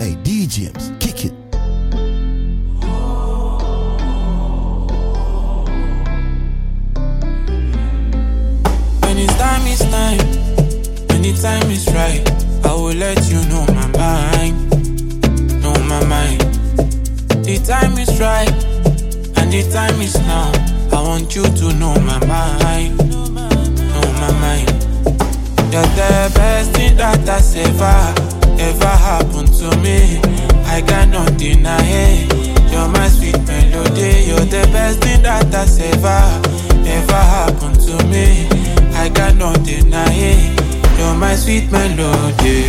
Hey, DJs, kick it. When it's time, it's time. When the time is right, I will let you know my mind. Know my mind. The time is right, and the time is now. I want you to know my mind. Know my mind. You're the best thing that has ever happened to me. I cannot deny it. You're my sweet melody. You're the best thing that has ever happened to me. I cannot deny it. You're my sweet melody.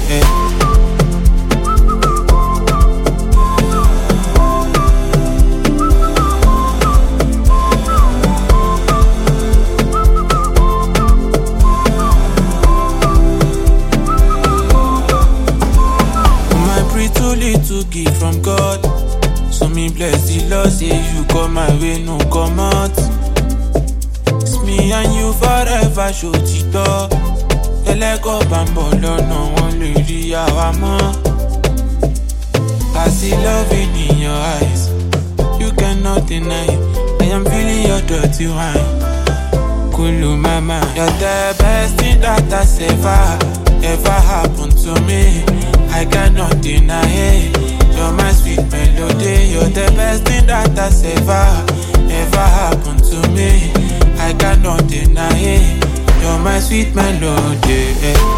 To give from God, so me bless the Lord. Say you come my way, no come out. It's me and you forever. Show it up. Elego bambolo, no one lady awama. I see love in your eyes. You cannot deny it. I am feeling your dirty wine. Kulu mama, you're the best thing that has ever happened to me. I cannot deny it. You're my sweet melody. You're the best thing that has ever happened to me. I cannot deny it. You're my sweet melody.